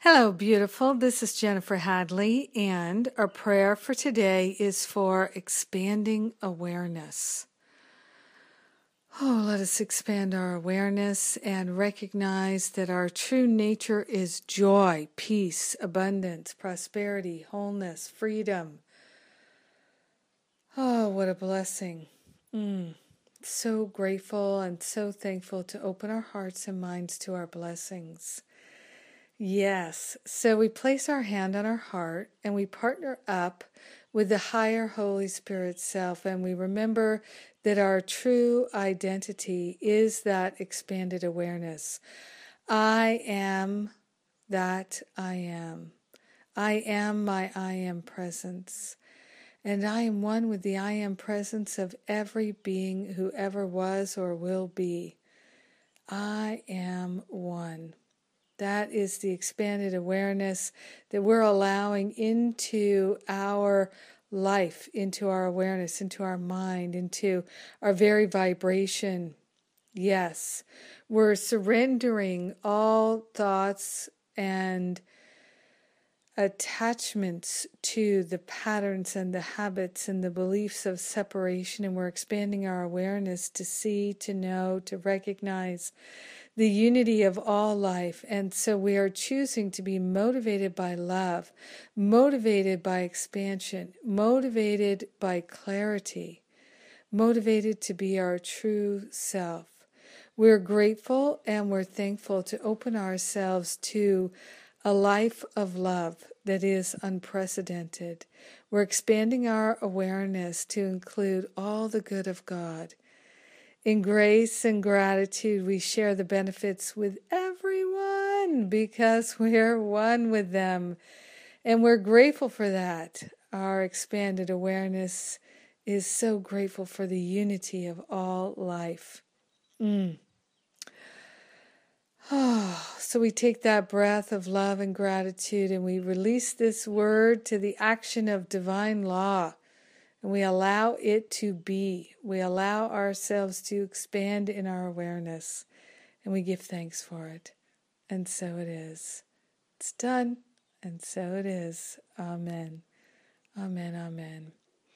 Hello, beautiful. This is Jennifer Hadley, and our prayer for today is for expanding awareness. Oh, let us expand our awareness and recognize that our true nature is joy, peace, abundance, prosperity, wholeness, freedom. Oh, what a blessing. So grateful and so thankful to open our hearts and minds to our blessings. Yes, so we place our hand on our heart and we partner up with the higher Holy Spirit self, and we remember that our true identity is that expanded awareness. I am that I am. I am my I am presence. And I am one with the I am presence of every being who ever was or will be. I am one. That is the expanded awareness that we're allowing into our life, into our awareness, into our mind, into our very vibration. Yes, we're surrendering all thoughts and attachments to the patterns and the habits and the beliefs of separation, and we're expanding our awareness to see, to know, to recognize the unity of all life. And so we are choosing to be motivated by love, motivated by expansion, motivated by clarity, motivated to be our true self. We're grateful and we're thankful to open ourselves to a life of love that is unprecedented. We're expanding our awareness to include all the good of God. In grace and gratitude, we share the benefits with everyone because we're one with them. And we're grateful for that. Our expanded awareness is so grateful for the unity of all life. So we take that breath of love and gratitude and we release this word to the action of divine law. And we allow it to be. We allow ourselves to expand in our awareness. And we give thanks for it. And so it is. It's done. And so it is. Amen. Amen. Amen.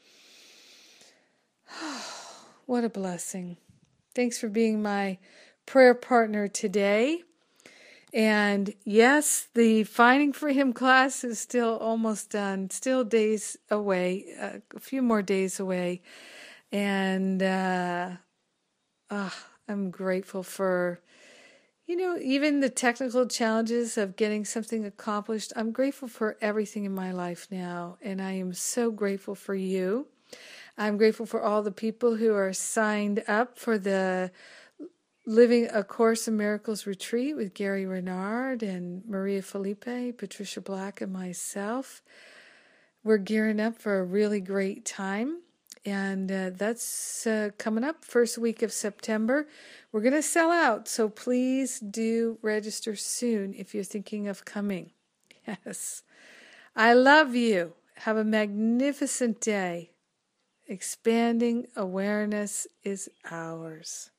What a blessing. Thanks for being my prayer partner today. And yes, the Finding for Him class is still almost done, still days away, a few more days away. And I'm grateful for, even the technical challenges of getting something accomplished. I'm grateful for everything in my life now. And I am so grateful for you. I'm grateful for all the people who are signed up for the Living A Course in Miracles retreat with Gary Renard and Maria Felipe, Patricia Black, and myself. We're gearing up for a really great time, and that's coming up first week of September. We're going to sell out, so please do register soon if you're thinking of coming. Yes. I love you. Have a magnificent day. Expanding awareness is ours.